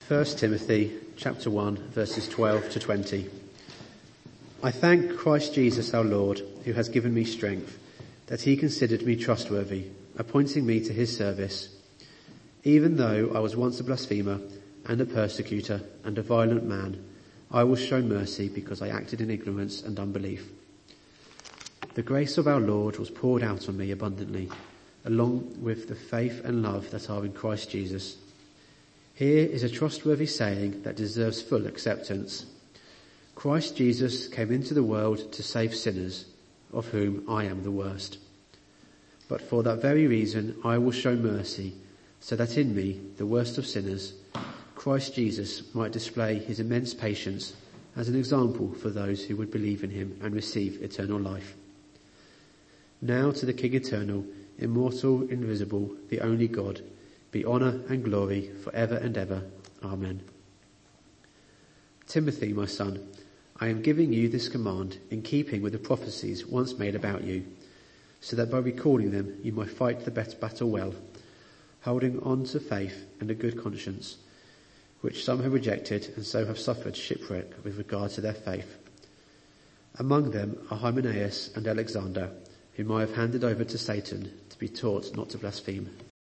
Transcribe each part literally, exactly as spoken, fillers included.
First Timothy chapter one, verses twelve to twenty. I thank Christ Jesus our Lord, who has given me strength, that he considered me trustworthy, appointing me to his service. Even though I was once a blasphemer and a persecutor and a violent man, I was shown mercy because I acted in ignorance and unbelief. The grace of our Lord was poured out on me abundantly, along with the faith and love that are in Christ Jesus. Here is a trustworthy saying that deserves full acceptance. Christ Jesus came into the world to save sinners, of whom I am the worst. But for that very reason I will show mercy, so that in me, the worst of sinners, Christ Jesus might display his immense patience as an example for those who would believe in him and receive eternal life. Now to the King eternal, immortal, invisible, the only God, be honour and glory forever and ever. Amen. Timothy, my son, I am giving you this command in keeping with the prophecies once made about you, so that by recalling them you might fight the battle well, holding on to faith and a good conscience, which some have rejected and so have suffered shipwreck with regard to their faith. Among them are Hymenaeus and Alexander, whom I have handed over to Satan to be taught not to blaspheme.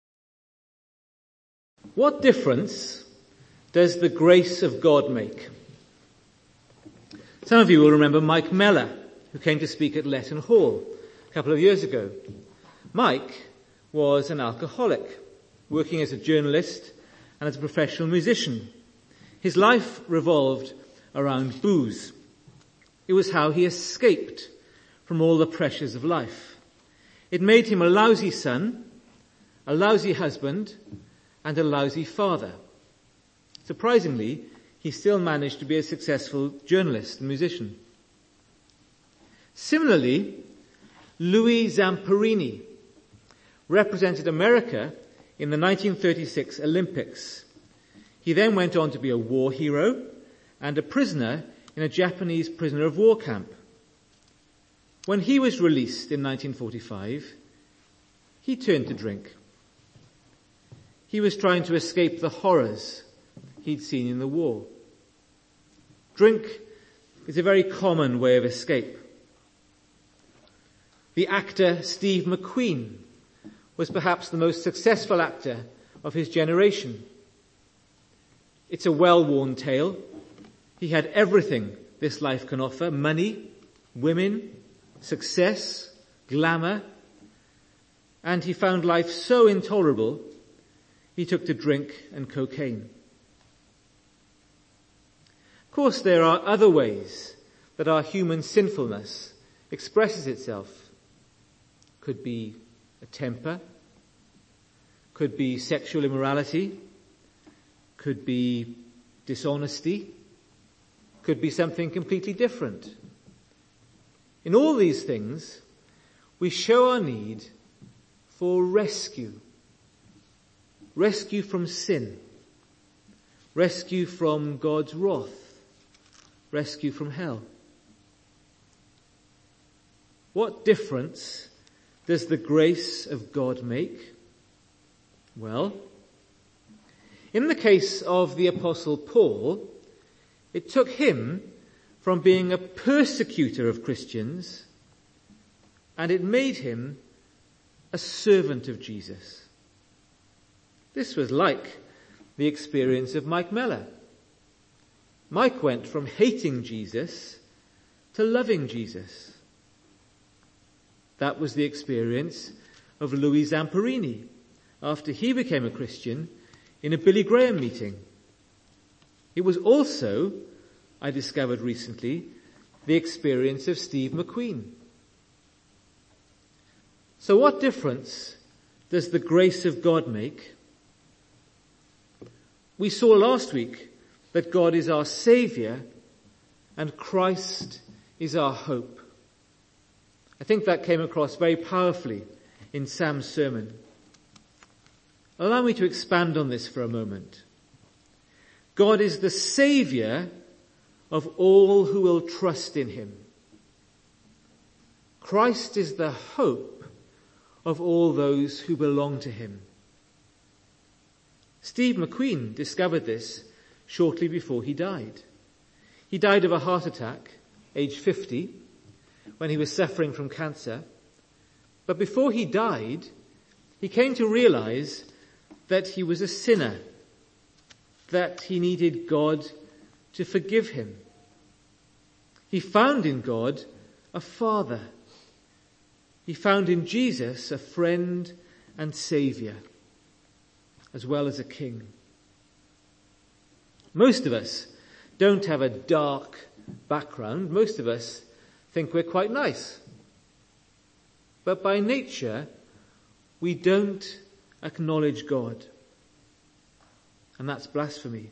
What difference does the grace of God make? Some of you will remember Mike Mellor, who came to speak at Letton Hall a couple of years ago. Mike was an alcoholic, working as a journalist and as a professional musician. His life revolved around booze. It was how he escaped from all the pressures of life. It made him a lousy son, a lousy husband, and a lousy father. Surprisingly, he still managed to be a successful journalist and musician. Similarly, Louis Zamperini represented America in the nineteen thirty-six Olympics. He then went on to be a war hero and a prisoner in a Japanese prisoner of war camp. When he was released in nineteen forty-five, he turned to drink. He was trying to escape the horrors he'd seen in the war. Drink is a very common way of escape. The actor Steve McQueen was perhaps the most successful actor of his generation. It's a well-worn tale. He had everything this life can offer: money, women, success, glamour, and he found life so intolerable he took to drink and cocaine. Of course, there are other ways that our human sinfulness expresses itself. Could be a temper, could be sexual immorality, could be dishonesty, could be something completely different. In all these things, we show our need for rescue. Rescue from sin. Rescue from God's wrath. Rescue from hell. What difference does the grace of God make? Well, in the case of the Apostle Paul, it took him from being a persecutor of Christians, and it made him a servant of Jesus. This was like the experience of Mike Mellor. Mike went from hating Jesus to loving Jesus. That was the experience of Louis Zamperini after he became a Christian in a Billy Graham meeting. It was also, I discovered recently, the experience of Steve McQueen. So what difference does the grace of God make? We saw last week that God is our Saviour and Christ is our hope. I think that came across very powerfully in Sam's sermon. Allow me to expand on this for a moment. God is the Saviour of all who will trust in him. Christ is the hope of all those who belong to him. Steve McQueen discovered this shortly before he died. He died of a heart attack, aged fifty, when he was suffering from cancer. But before he died, he came to realize that he was a sinner, that he needed God to forgive him. He found in God a father. He found in Jesus a friend and saviour, as well as a king. Most of us don't have a dark background. Most of us think we're quite nice. But by nature, we don't acknowledge God. And that's blasphemy.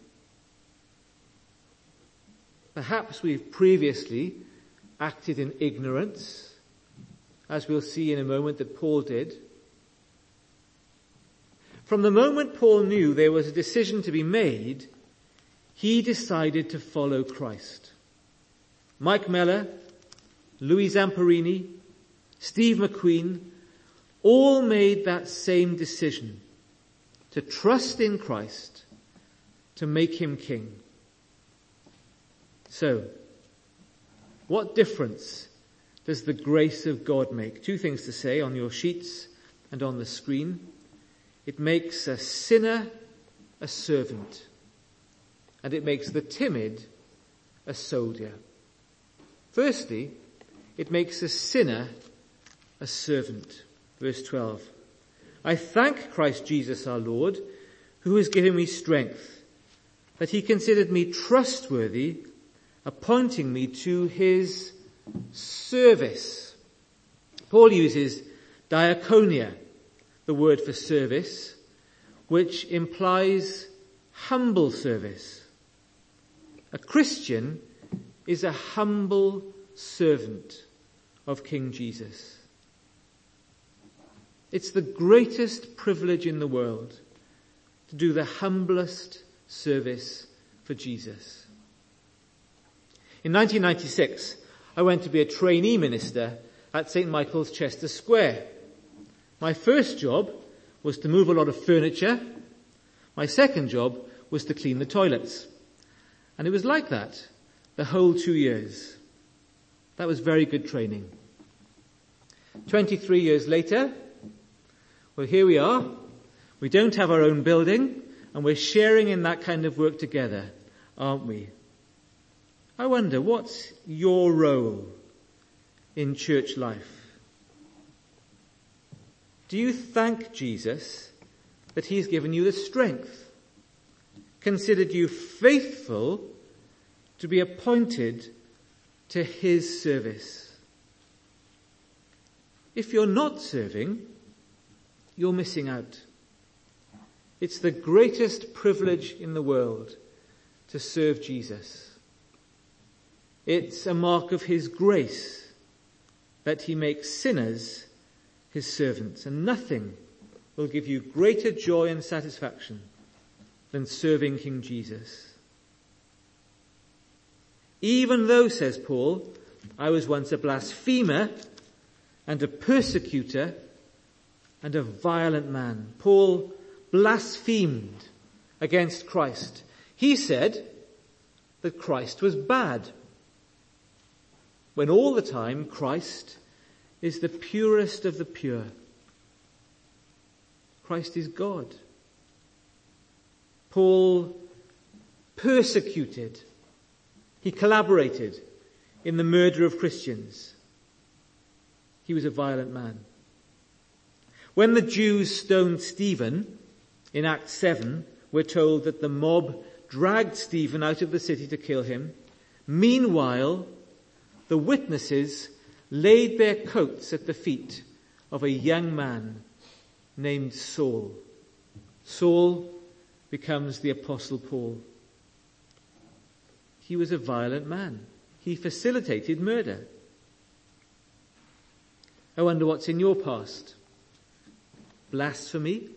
Perhaps we've previously acted in ignorance, as we'll see in a moment that Paul did. From the moment Paul knew there was a decision to be made, he decided to follow Christ. Mike Mellor, Louis Zamperini, Steve McQueen, all made that same decision to trust in Christ, to make him king. So, what difference does the grace of God make? Two things to say on your sheets and on the screen. It makes a sinner a servant, and it makes the timid a soldier. Firstly, it makes a sinner a servant. Verse twelve. I thank Christ Jesus our Lord, who has given me strength, that he considered me trustworthy, appointing me to his service. Paul uses diakonia, the word for service, which implies humble service. A Christian is a humble servant of King Jesus. It's the greatest privilege in the world to do the humblest service for Jesus. In nineteen ninety-six, I went to be a trainee minister at Saint Michael's, Chester Square. My first job was to move a lot of furniture. My second job was to clean the toilets. And it was like that the whole two years. That was very good training. twenty-three years later, well, here we are. We don't have our own building, and we're sharing in that kind of work together, aren't we? I wonder, what's your role in church life? Do you thank Jesus that he's given you the strength, considered you faithful to be appointed to his service? If you're not serving, you're missing out. It's the greatest privilege in the world to serve Jesus. It's a mark of his grace that he makes sinners his servants, and nothing will give you greater joy and satisfaction than serving King Jesus. Even though, says Paul, I was once a blasphemer and a persecutor and a violent man. Paul blasphemed against Christ. He said that Christ was bad, when all the time Christ is the purest of the pure. Christ is God. Paul persecuted. He collaborated in the murder of Christians. He was a violent man. When the Jews stoned Stephen, in Acts seven, we're told that the mob dragged Stephen out of the city to kill him. Meanwhile, the witnesses laid their coats at the feet of a young man named Saul. Saul becomes the Apostle Paul. He was a violent man. He facilitated murder. I wonder what's in your past. Blasphemy?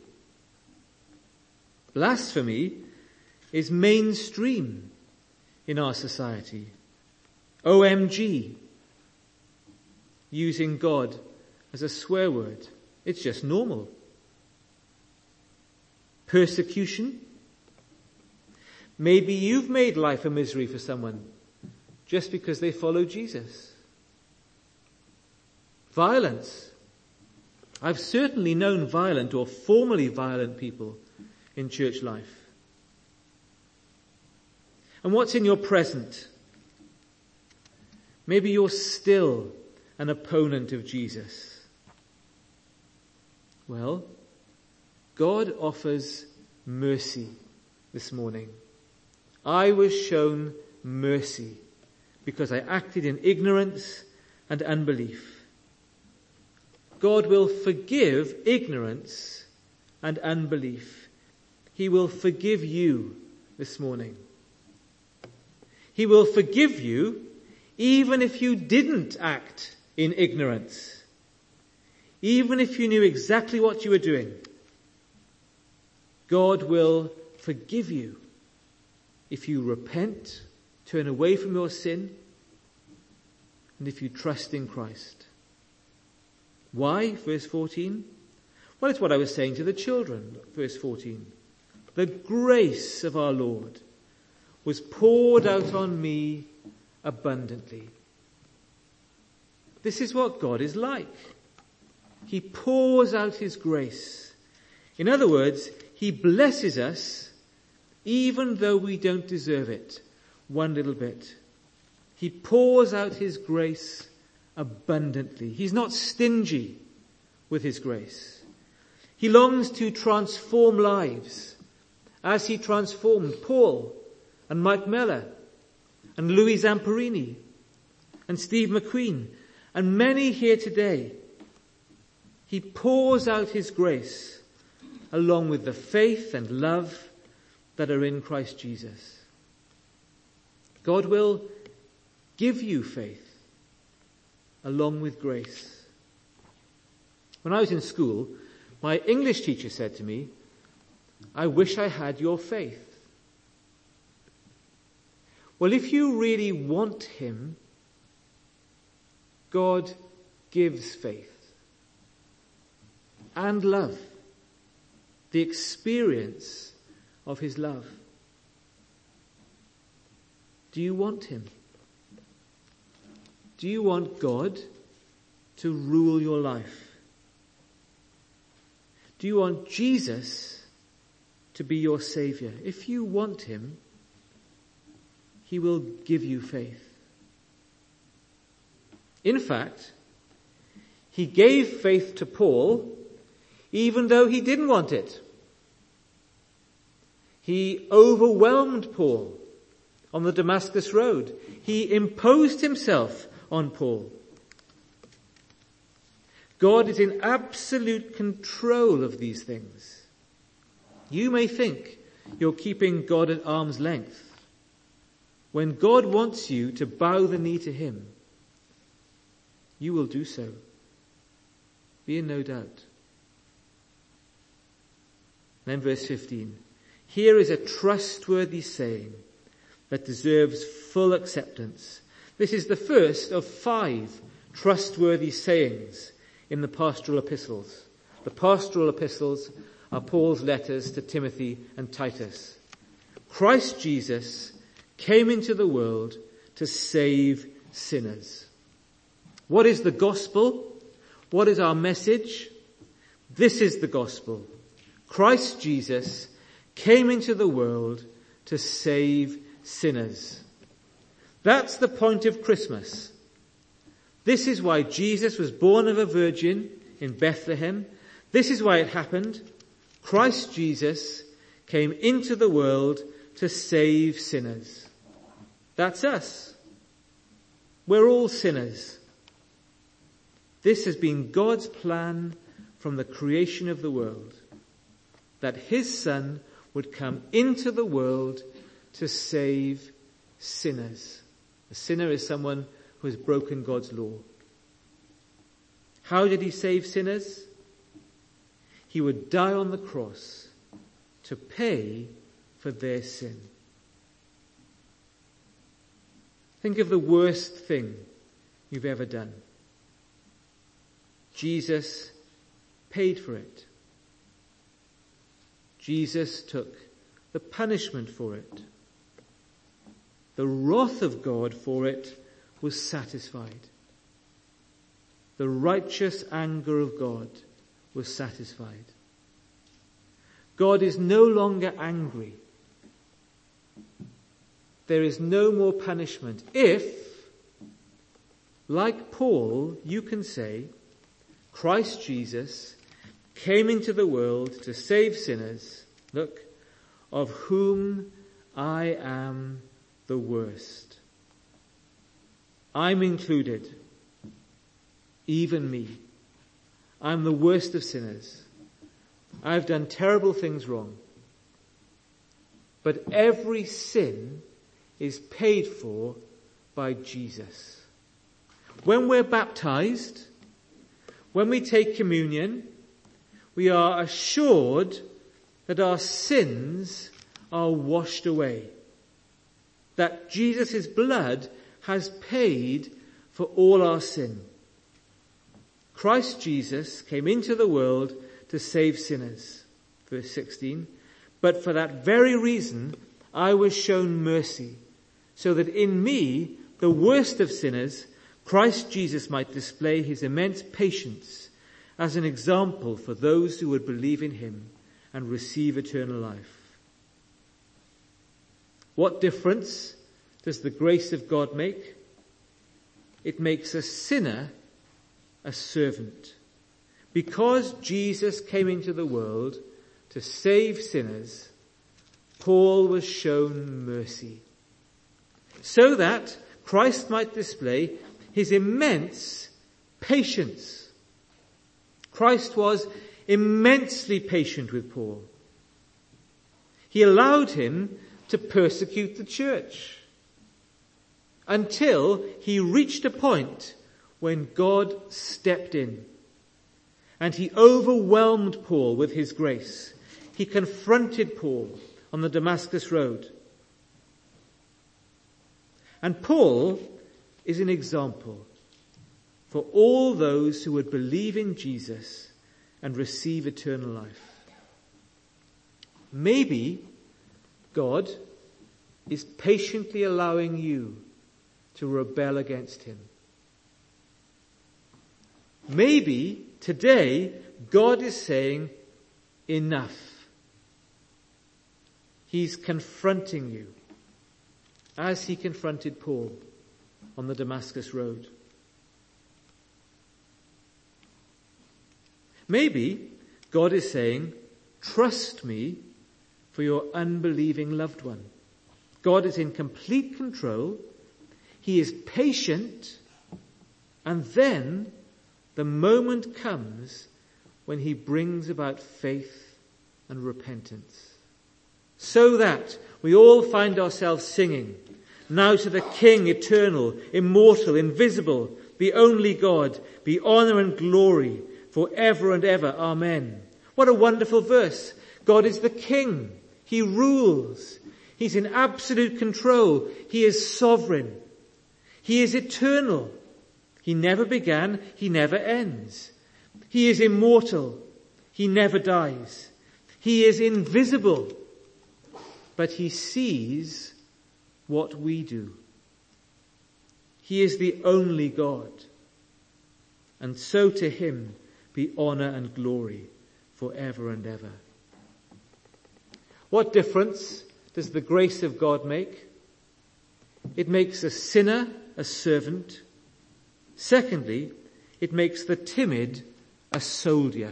Blasphemy is mainstream in our society. O M G. Using God as a swear word. It's just normal. Persecution? Maybe you've made life a misery for someone just because they follow Jesus. Violence. I've certainly known violent or formerly violent people in church life. And what's in your present? Maybe you're still an opponent of Jesus. Well, God offers mercy this morning. I was shown mercy because I acted in ignorance and unbelief. God will forgive ignorance and unbelief. He will forgive you this morning. He will forgive you even if you didn't act in ignorance. Even if you knew exactly what you were doing. God will forgive you if you repent, turn away from your sin, and if you trust in Christ. Why? Verse fourteen. Well, it's what I was saying to the children. Verse fourteen. The grace of our Lord was poured out on me abundantly. This is what God is like. He pours out his grace. In other words, he blesses us even though we don't deserve it one little bit. He pours out his grace abundantly. He's not stingy with his grace. He longs to transform lives as he transformed Paul and Mike Mellor and Louis Zamperini and Steve McQueen and many here today. He pours out his grace along with the faith and love that are in Christ Jesus. God will give you faith along with grace. When I was in school, my English teacher said to me, I wish I had your faith. Well, if you really want him, God gives faith and love, the experience of his love. Do you want him? Do you want God to rule your life? Do you want Jesus to be your Savior? If you want him, he will give you faith. In fact, he gave faith to Paul even though he didn't want it. He overwhelmed Paul on the Damascus Road. He imposed himself on Paul. God is in absolute control of these things. You may think you're keeping God at arm's length. When God wants you to bow the knee to him, you will do so. Be in no doubt. Then verse fifteen. Here is a trustworthy saying that deserves full acceptance. This is the first of five trustworthy sayings in the pastoral epistles. The pastoral epistles are Paul's letters to Timothy and Titus. Christ Jesus came into the world to save sinners. What is the gospel? What is our message? This is the gospel. Christ Jesus came into the world to save sinners. That's the point of Christmas. This is why Jesus was born of a virgin in Bethlehem. This is why it happened. Christ Jesus came into the world to save sinners. That's us. We're all sinners. This has been God's plan from the creation of the world, that his Son would come into the world to save sinners. A sinner is someone who has broken God's law. How did he save sinners? He would die on the cross to pay for their sin. Think of the worst thing you've ever done. Jesus paid for it. Jesus took the punishment for it. the wrath of God for it was satisfied. The righteous anger of God was satisfied. God is no longer angry. There is no more punishment. If, like Paul, you can say, Christ Jesus came into the world to save sinners, look, of whom I am the worst. I'm included, even me. I'm the worst of sinners. I've done terrible things wrong. But every sin is paid for by Jesus. When we're baptized, when we take communion, we are assured that our sins are washed away. That Jesus' blood has paid for all our sin. Christ Jesus came into the world to save sinners. Verse sixteen. But for that very reason, I was shown mercy, so that in me, the worst of sinners, Christ Jesus might display his immense patience as an example for those who would believe in him and receive eternal life. What difference does the grace of God make? It makes a sinner a servant. Because Jesus came into the world to save sinners, Paul was shown mercy, so that Christ might display his immense patience. Christ was immensely patient with Paul. He allowed him to persecute the church until he reached a point when God stepped in and he overwhelmed Paul with his grace. He confronted Paul on the Damascus road. And Paul is an example for all those who would believe in Jesus and receive eternal life. Maybe God is patiently allowing you to rebel against him. Maybe today God is saying, enough. He's confronting you as he confronted Paul on the Damascus road. Maybe God is saying, trust me for your unbelieving loved one. God is in complete control. He is patient. And then the moment comes when he brings about faith and repentance. So that we all find ourselves singing, now to the King eternal, immortal, invisible, the only God, be honor and glory forever and ever. Amen. What a wonderful verse. God is the King. He rules. He's in absolute control. He is sovereign. He is eternal. He never began. He never ends. He is immortal. He never dies. He is invisible. But he sees what we do. He is the only God. And so to him be honor and glory forever and ever. What difference does the grace of God make? It makes a sinner a servant. Secondly, it makes the timid a soldier.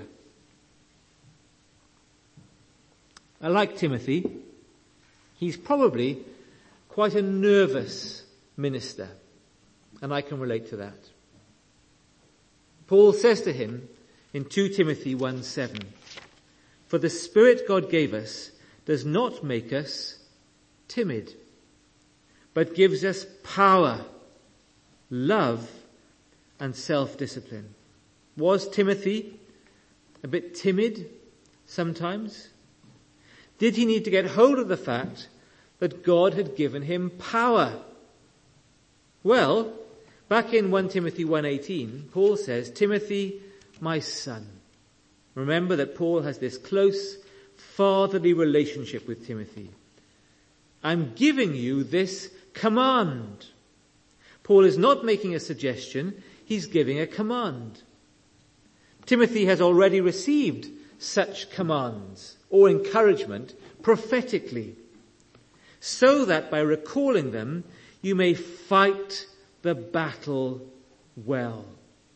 I like Timothy. He's probably quite a nervous minister, and I can relate to that. Paul says to him in Second Timothy one seven, for the Spirit God gave us does not make us timid, but gives us power, love, and self-discipline. Was Timothy a bit timid sometimes? Did he need to get hold of the fact that God had given him power? Well, back in First Timothy one eighteen, Paul says, Timothy, my son. Remember that Paul has this close fatherly relationship with Timothy. I'm giving you this command. Paul is not making a suggestion, he's giving a command. Timothy has already received such commands or encouragement prophetically, so that by recalling them, you may fight the battle well.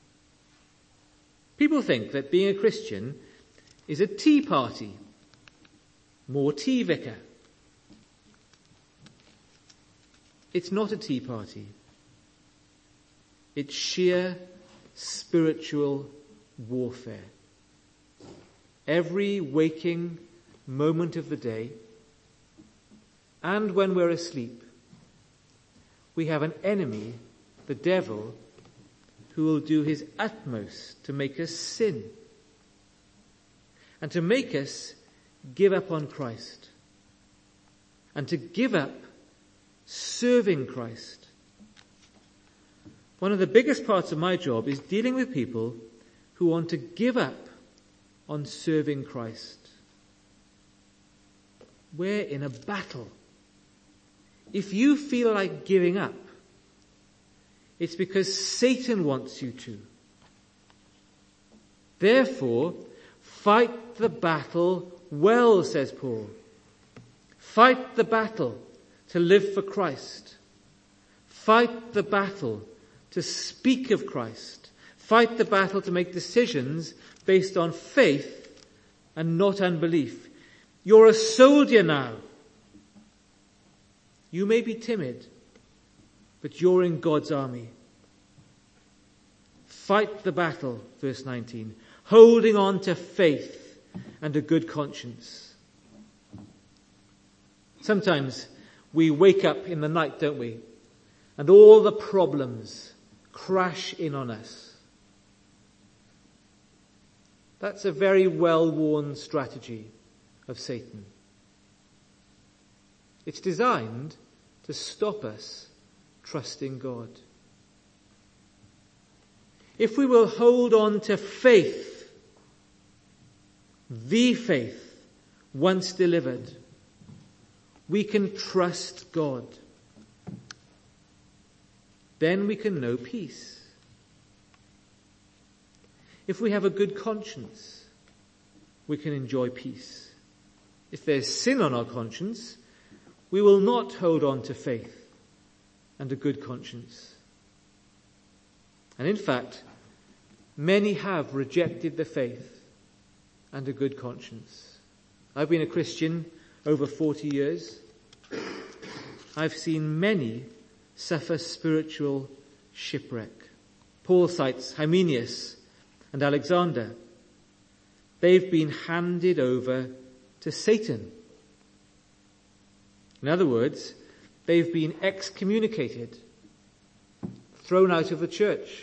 People think that being a Christian is a tea party, more tea vicar. It's not a tea party. It's sheer spiritual warfare. Every waking moment of the day, and when we're asleep, we have an enemy, the devil, who will do his utmost to make us sin and to make us give up on Christ and to give up serving Christ. One of the biggest parts of my job is dealing with people who want to give up on serving Christ. We're in a battle. If you feel like giving up, it's because Satan wants you to. Therefore, fight the battle well, says Paul. Fight the battle to live for Christ. Fight the battle to speak of Christ. Fight the battle to make decisions based on faith and not unbelief. You're a soldier now. You may be timid, but you're in God's army. Fight the battle, verse nineteen, holding on to faith and a good conscience. Sometimes we wake up in the night, don't we? And all the problems crash in on us. That's a very well-worn strategy of Satan. It's designed to stop us trusting God. If we will hold on to faith, the faith once delivered, we can trust God. Then we can know peace. If we have a good conscience, we can enjoy peace. If there's sin on our conscience, we will not hold on to faith and a good conscience. And in fact, many have rejected the faith and a good conscience. I've been a Christian over forty years. I've seen many suffer spiritual shipwreck. Paul cites Hymenaeus and Alexander. They've been handed over to Satan. In other words, they've been excommunicated, thrown out of the church.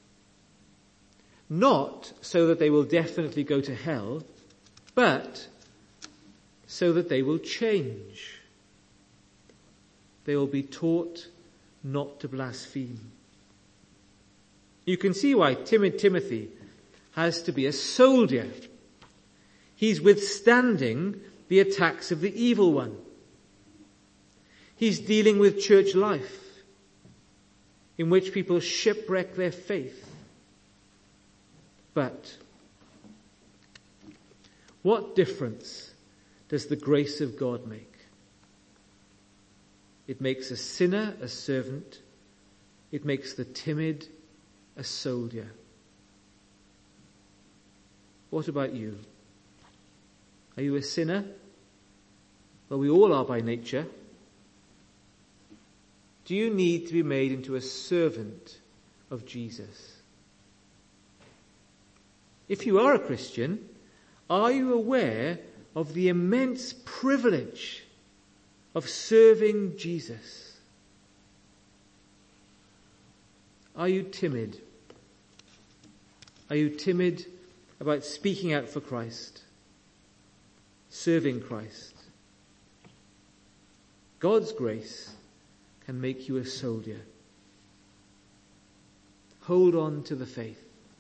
Not so that they will definitely go to hell, but so that they will change. They will be taught not to blaspheme. You can see why timid Timothy has to be a soldier. He's withstanding the attacks of the evil one. He's dealing with church life in which people shipwreck their faith. But what difference does the grace of God make? It makes a sinner a servant. It makes the timid a soldier. What about you? Are you a sinner? Well, we all are by nature. Do you need to be made into a servant of Jesus? If you are a Christian, are you aware of the immense privilege of serving Jesus? Are you timid? Are you timid about speaking out for Christ, serving Christ? God's grace can make you a soldier. Hold on to the faith.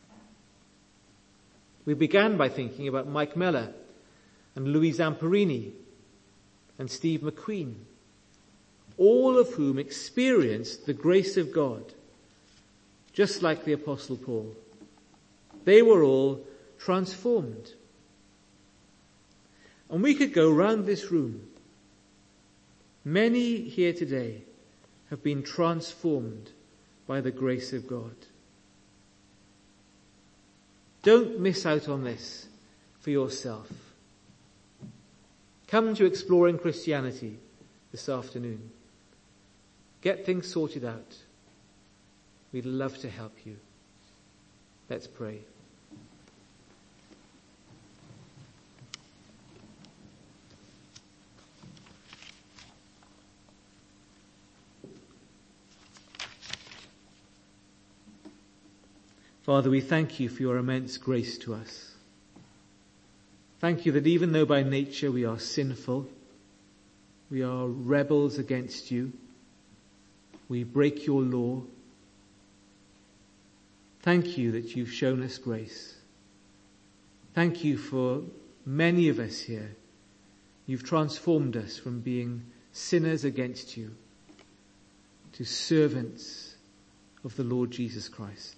We began by thinking about Mike Mellor and Louis Zamperini and Steve McQueen. all of whom experienced the grace of God, just like the Apostle Paul. They were all transformed. And we could go round this room. Many here today have been transformed by the grace of God. Don't miss out on this for yourself. Come to Exploring Christianity this afternoon. Get things sorted out. We'd love to help you. Let's pray. Father, we thank you for your immense grace to us. Thank you that even though by nature we are sinful, we are rebels against you, we break your law, thank you that you've shown us grace. Thank you for many of us here. You've transformed us from being sinners against you to servants of the Lord Jesus Christ.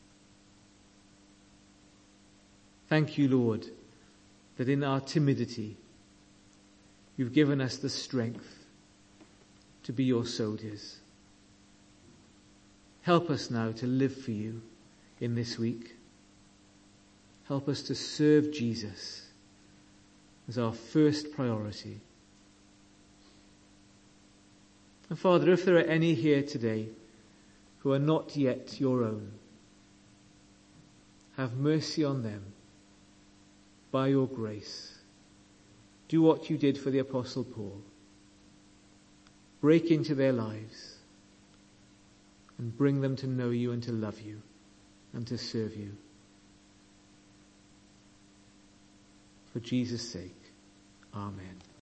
Thank you, Lord, that in our timidity, you've given us the strength to be your soldiers. Help us now to live for you in this week. Help us to serve Jesus as our first priority. And Father, if there are any here today who are not yet your own, have mercy on them. By your grace, do what you did for the Apostle Paul. Break into their lives and bring them to know you and to love you and to serve you. For Jesus' sake, amen.